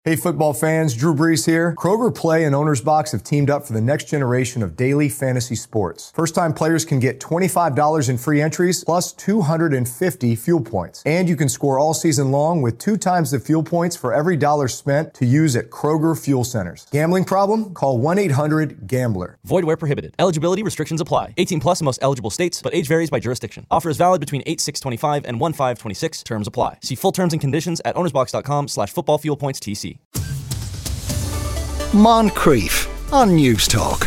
Hey football fans, Drew Brees here. Kroger Play and Owner's Box have teamed up for the next generation of daily fantasy sports. First-time players can get $25 in free entries plus 250 fuel points. And you can score all season long with 2 times the fuel points for every dollar spent to use at Kroger Fuel Centers. Gambling problem? Call 1-800-GAMBLER. Void where prohibited. Eligibility restrictions apply. 18 plus in most eligible states, but age varies by jurisdiction. Offer is valid between 8/6/25 and 1/5/26. Terms apply. See full terms and conditions at ownersbox.com/footballfuelpointstc. Moncrief on News Talk.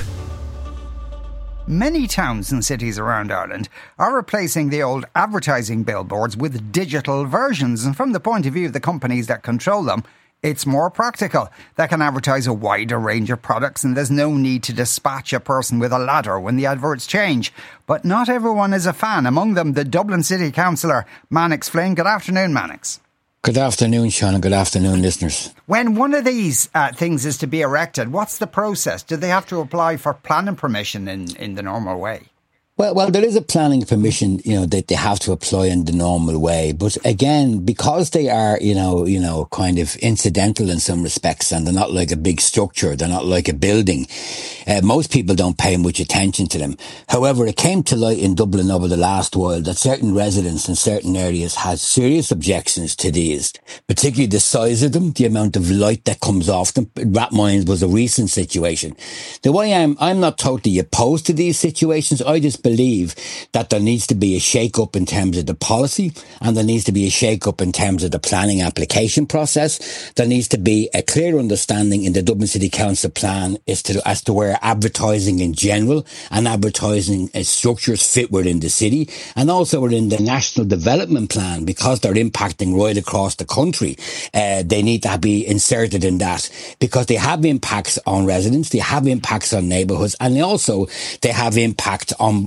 Many towns and cities around Ireland are replacing the old advertising billboards with digital versions, and from the point of view of the companies that control them, it's more practical. They can advertise a wider range of products and there's no need to dispatch a person with a ladder when the adverts change. But not everyone is a fan, among them the Dublin City Councillor Mannix Flynn. Good afternoon, Mannix. Good afternoon, Sean, and good afternoon, listeners. When one of these things is to be erected, what's the process? Do they have to apply for planning permission in the normal way? Well, there is a planning permission, that they have to apply in the normal way. But again, because they are, kind of incidental in some respects, and they're not like a big structure, they're not like a building, most people don't pay much attention to them. However, it came to light in Dublin over the last while that certain residents in certain areas had serious objections to these, particularly the size of them, the amount of light that comes off them. Rathmines was a recent situation. The way I'm not totally opposed to these situations. I just believe that there needs to be a shake-up in terms of the policy, and there needs to be a shake-up in terms of the planning application process. There needs to be a clear understanding in the Dublin City Council plan as to where advertising in general and advertising structures fit within the city, and also within the National Development Plan, because they're impacting right across the country. They need to be inserted in that, because they have impacts on residents, they have impacts on neighbourhoods, and they have impact on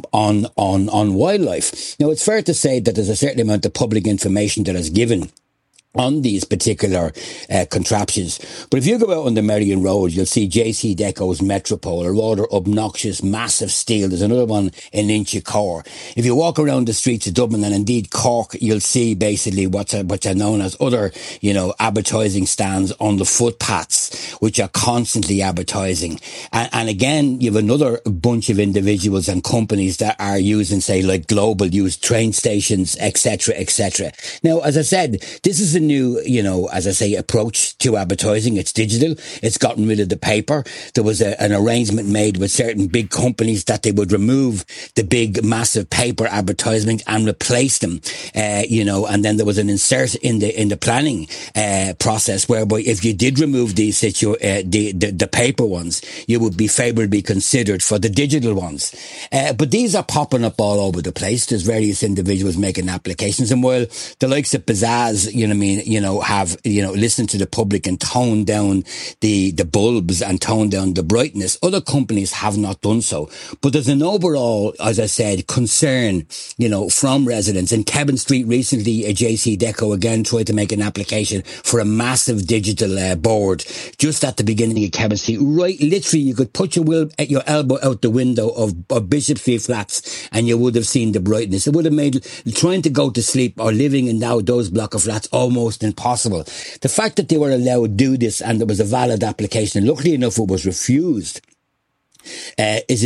wildlife. Now, it's fair to say that there's a certain amount of public information that is given on these particular contraptions. But if you go out on the Merrion Road, you'll see JC Deco's Metropole, a rather obnoxious, massive steel. There's another one in Inchicore. If you walk around the streets of Dublin, and indeed Cork, you'll see basically what's known as other, advertising stands on the footpaths, which are constantly advertising. And again, you have another bunch of individuals and companies that are using, say, like Global, use train stations, etc., etc. Now, as I said, this is a new, approach to advertising. It's digital. It's gotten rid of the paper. There was an arrangement made with certain big companies that they would remove the big, massive paper advertisement and replace them, and then there was an insert in the planning process whereby if you did remove these the paper ones, you would be favourably considered for the digital ones. But these are popping up all over the place. There's various individuals making applications, and while the likes of Pizzazz, have listened to the public and toned down the bulbs and toned down the brightness, other companies have not done so. But there's an overall, as I said, concern, from residents. In Kevin Street recently, a JC Deco again tried to make an application for a massive digital board just at the beginning of Kevin Street. Right, literally, you could put your elbow out the window of Bishopsfield Flats and you would have seen the brightness. It would have made trying to go to sleep or living in those block of flats almost impossible. The fact that they were allowed to do this and there was a valid application, and luckily enough it was refused, is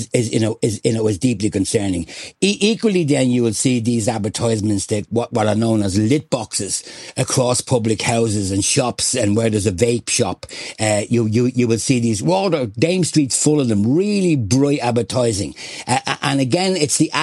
deeply concerning. Equally, then you will see these advertisements that what are known as lit boxes across public houses and shops, and where there's a vape shop, you will see these Dame Street's full of them, really bright advertising. And again, it's the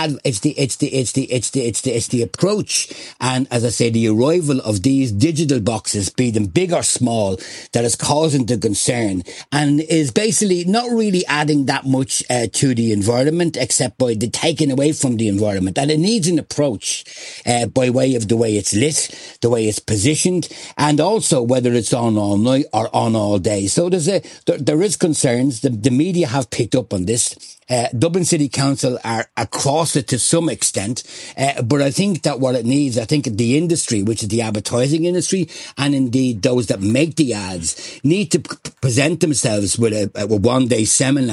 approach, and as I say, the arrival of these digital boxes, be them big or small, that is causing the concern, and is basically not really adding that much to the environment, except by the taking away from the environment. And it needs an approach by way of the way it's lit, the way it's positioned, and also whether it's on all night or on all day. So there is concerns. The media have picked up on this. Dublin City Council are across it to some extent, but I think that what it needs, I think the industry, which is the advertising industry, and indeed those that make the ads, need to present themselves with a one-day seminar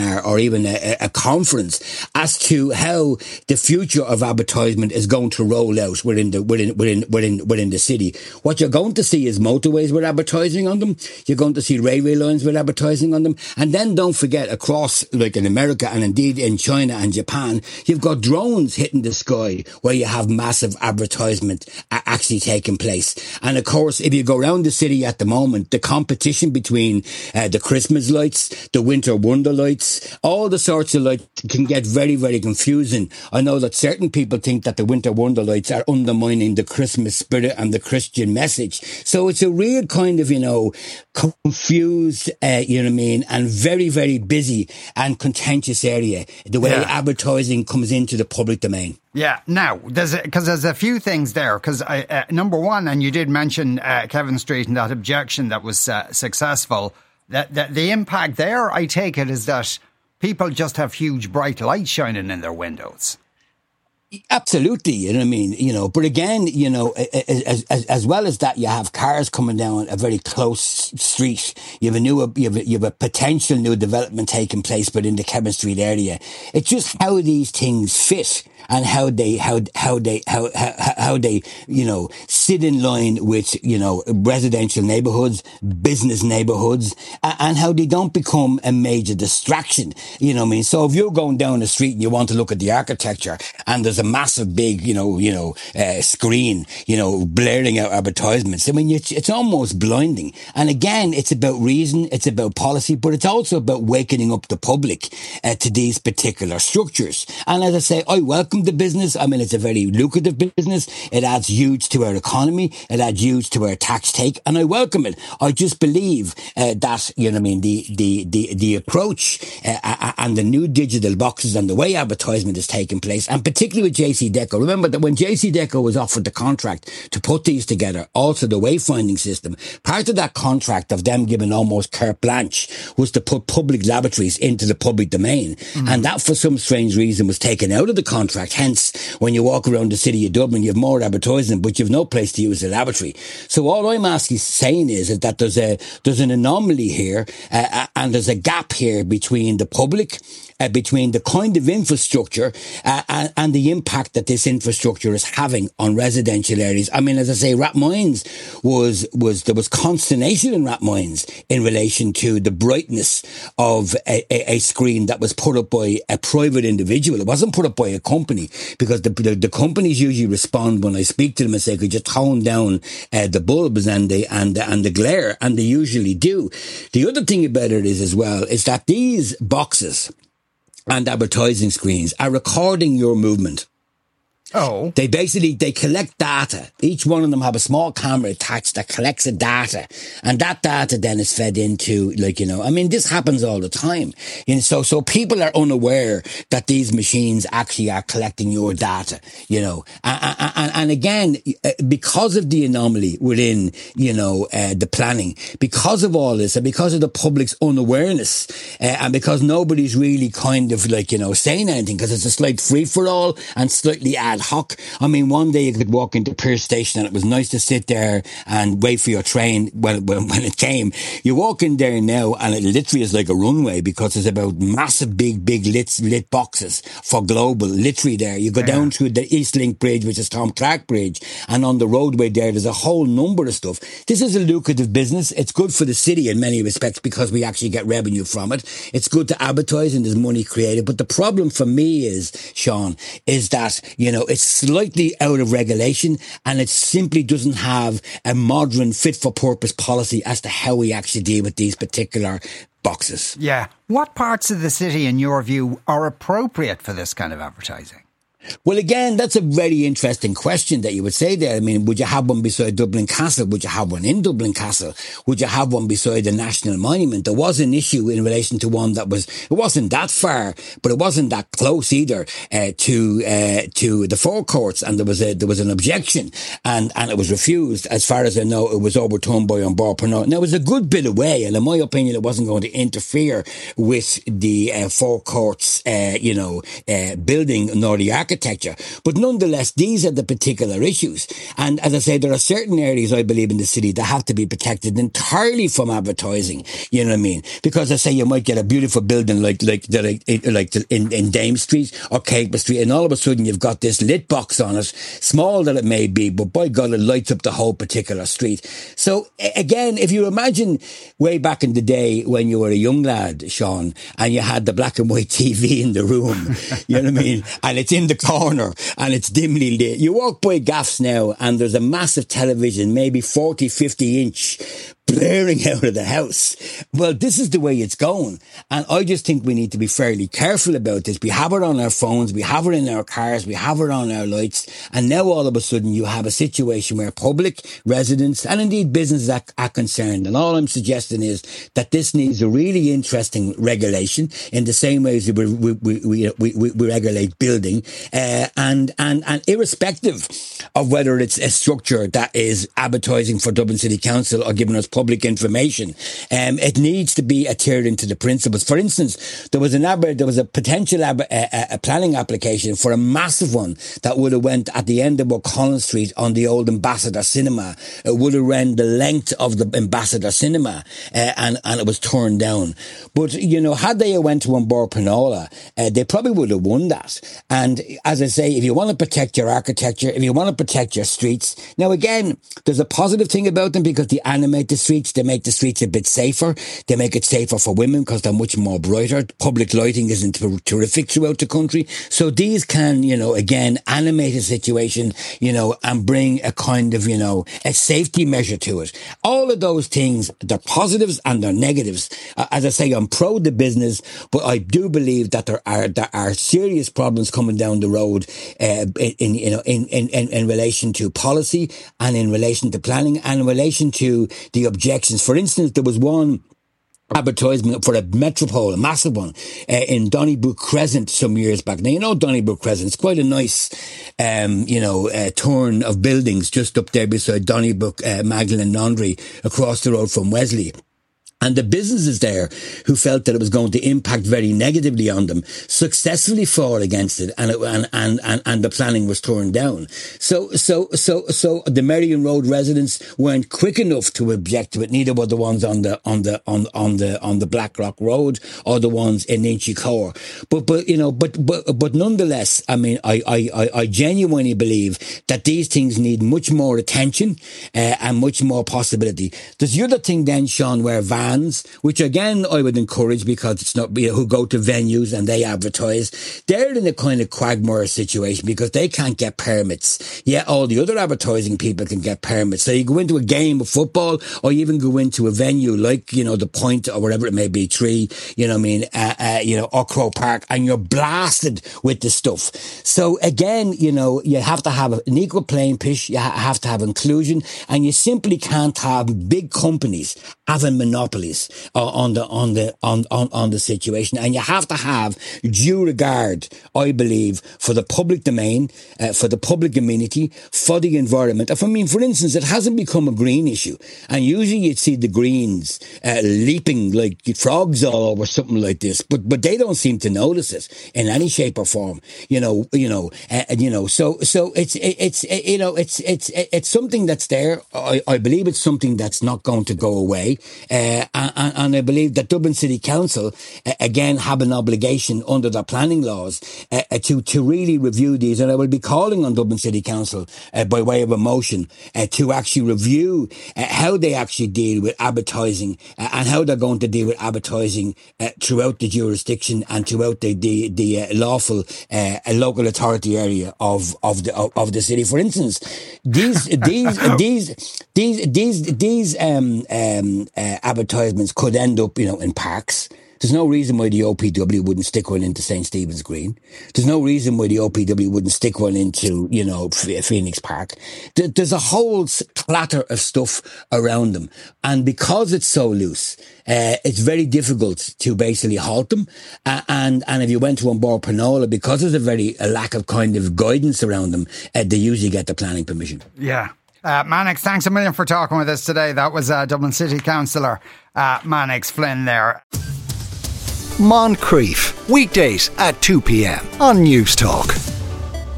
seminar or even a conference as to how the future of advertisement is going to roll out within the city. What you're going to see is motorways with advertising on them. You're going to see railway lines with advertising on them. And then don't forget, across, like in America and indeed in China and Japan, you've got drones hitting the sky where you have massive advertisement actually taking place. And of course, if you go around the city at the moment, the competition between the Christmas lights, the winter wonder lights, all the sorts of lights can get very, very confusing. I know that certain people think that the winter wonder lights are undermining the Christmas spirit and the Christian message. So it's a real kind of, confused, and very, very busy and contentious area, the way advertising comes into the public domain. Yeah, now, there's a few things there, because number one, and you did mention Kevin Street and that objection that was successful, that the impact there, I take it, is that people just have huge bright lights shining in their windows. Absolutely, you know what I mean? But again, as well as that, you have cars coming down a very close street. You have a potential new development taking place within the Kevin Street area. It's just how these things fit and how they sit in line with, residential neighborhoods, business neighborhoods, and how they don't become a major distraction. You know what I mean? So if you're going down the street and you want to look at the architecture and there's a massive big, screen, blaring out advertisements, I mean, it's almost blinding. And again, it's about reason, it's about policy, but it's also about wakening up the public to these particular structures. And as I say, I welcome the business. I mean, it's a very lucrative business. It adds huge to our economy. It adds huge to our tax take, and I welcome it. I just believe that, the approach and the new digital boxes and the way advertisement is taking place, and particularly with JC Deco. Remember that when JC Deco was offered the contract to put these together, also the wayfinding system, part of that contract of them giving almost carte blanche was to put public laboratories into the public domain. Mm-hmm. And that, for some strange reason, was taken out of the contract. Hence, when you walk around the city of Dublin, you have more advertising, but you've no place to use the laboratory. So all I'm saying is that there's an anomaly here, and there's a gap here between the public, between the kind of infrastructure and the impact that this infrastructure is having on residential areas. I mean, as I say, Rathmines there was consternation in Rathmines in relation to the brightness of a screen that was put up by a private individual. It wasn't put up by a company, because the companies usually respond when I speak to them and say, could you tone down the bulbs and the glare, and they usually do. The other thing about it is that these boxes and advertising screens are recording your movement. Oh. They collect data. Each one of them have a small camera attached that collects the data. And that data then is fed into, this happens all the time. So people are unaware that these machines actually are collecting your data, And again, because of the anomaly within, the planning, because of all this, and because of the public's unawareness, and because nobody's really kind of saying anything, because it's a slight free-for-all and slightly ad hoc. I mean, one day you could walk into Pearse Station and it was nice to sit there and wait for your train when it came. You walk in there now and it literally is like a runway, because there's about massive big lit boxes for Global literally there. You go down through the East Link Bridge, which is Tom Clark Bridge, and on the roadway there's a whole number of stuff. This is a lucrative business. It's good for the city in many respects because we actually get revenue from it. It's good to advertise and there's money created. But the problem for me is, Sean, is that, it's slightly out of regulation, and it simply doesn't have a modern fit-for-purpose policy as to how we actually deal with these particular boxes. Yeah. What parts of the city, in your view, are appropriate for this kind of advertising? Well, again, that's a very interesting question that you would say there. I mean, would you have one beside Dublin Castle? Would you have one in Dublin Castle? Would you have one beside the National Monument? There was an issue in relation to one it wasn't that far, but it wasn't that close either, to the forecourts, and there was an objection, and it was refused. As far as I know, it was overturned by An Bord Pleanála. Now, it was a good bit away, and in my opinion, it wasn't going to interfere with the forecourts, building, nor the architecture architecture. But nonetheless, these are the particular issues. And as I say, there are certain areas, I believe, in the city that have to be protected entirely from advertising. You know what I mean? Because I say you might get a beautiful building like in Dame Street or Cakeba Street, and all of a sudden you've got this lit box on it, small that it may be, but by God, it lights up the whole particular street. So again, if you imagine way back in the day when you were a young lad, Sean, and you had the black and white TV in the room, you know what I mean? And it's in the corner and it's dimly lit. You walk by gaffs now and there's a massive television, maybe 40, 50 inch, blaring out of the house. Well, this is the way it's going. And I just think we need to be fairly careful about this. We have it on our phones, we have it in our cars, we have it on our lights. And now all of a sudden you have a situation where public, residents, and indeed businesses are concerned. And all I'm suggesting is that this needs a really interesting regulation in the same way as we regulate building. And irrespective of whether it's a structure that is advertising for Dublin City Council or giving us public information, it needs to be adhered into the principles. For instance, there was a potential planning application for a massive one that would have went at the end of O'Connell Street on the old Ambassador Cinema. It would have run the length of the Ambassador Cinema, and it was turned down. But you know, had they went to Bord Pleanála, they probably would have won that. And as I say, if you want to protect your architecture, if you want to protect your streets, now again, there's a positive thing about them because they animate the streets, they make the streets a bit safer, they make it safer for women because they're much more brighter. Public lighting isn't terrific throughout the country. So these can, you know, again, animate a situation, you know, and bring a kind of, you know, a safety measure to it. All of those things, they're positives and they're negatives. As I say, I'm pro the business, but I do believe that there are serious problems coming down the road, in relation to policy and in relation to planning and in relation to the objections. For instance, there was one advertisement for a metropole, a massive one, in Donnybrook Crescent some years back. Now, you know Donnybrook Crescent, it's quite a nice, turn of buildings just up there beside Donnybrook, Magdalen Laundry, across the road from Wesley. And the businesses there who felt that it was going to impact very negatively on them successfully fought against it, and the planning was turned down. So the Merrion Road residents weren't quick enough to object to it. Neither were the ones on the Blackrock Road or the ones in Inchicore. But nonetheless, I mean, I genuinely believe that these things need much more attention and much more possibility. There's the other thing then, Sean, where vans, which again I would encourage because it's not, you know, who go to venues and they advertise, they're in a kind of quagmire situation because they can't get permits. Yeah, all the other advertising people can get permits. So you go into a game of football or you even go into a venue like, you know, the Point or whatever it may be, Tree, you know what I mean, or Croke Park, and you're blasted with the stuff. So again, you know, you have to have an equal playing pitch, you have to have inclusion, and you simply can't have big companies having monopolies on the situation. And you have to have due regard, I believe, for the public domain, for the public amenity, for the environment. I mean, for instance, it hasn't become a green issue, and usually you'd see the Greens leaping like frogs all over something like this, but they don't seem to notice it in any shape or form. So it's something that's there. I believe it's something that's not going to go away. And I believe that Dublin City Council, again, have an obligation under their planning laws to really review these. And I will be calling on Dublin City Council by way of a motion to actually review how they actually deal with advertising and how they're going to deal with advertising throughout the jurisdiction and throughout the lawful local authority area of the city. For instance, these advertisements could end up, you know, in parks. There's no reason why the OPW wouldn't stick one into St. Stephen's Green. There's no reason why the OPW wouldn't stick one into, you know, Phoenix Park. There's a whole clatter of stuff around them. And because it's so loose, it's very difficult to basically halt them. And if you went to Bord Pleanála, because there's a lack of kind of guidance around them, they usually get the planning permission. Yeah. Mannix, thanks a million for talking with us today. That was Dublin City Councillor Mannix Flynn there. Moncrief, weekdays at 2 p.m. on News Talk.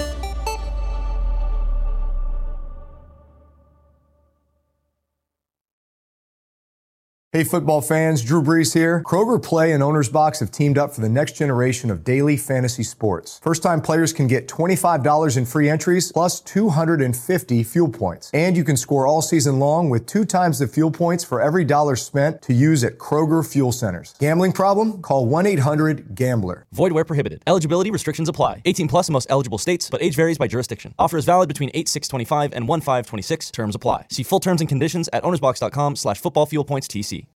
Hey football fans, Drew Brees here. Kroger Play and Owner's Box have teamed up for the next generation of daily fantasy sports. First-time players can get $25 in free entries plus 250 fuel points. And you can score all season long with 2 times the fuel points for every dollar spent to use at Kroger Fuel Centers. Gambling problem? Call 1-800-GAMBLER. Void where prohibited. Eligibility restrictions apply. 18 plus in most eligible states, but age varies by jurisdiction. Offer is valid between 8/6/25 and 1/5/26. Terms apply. See full terms and conditions at ownersbox.com/footballfuelpointstc.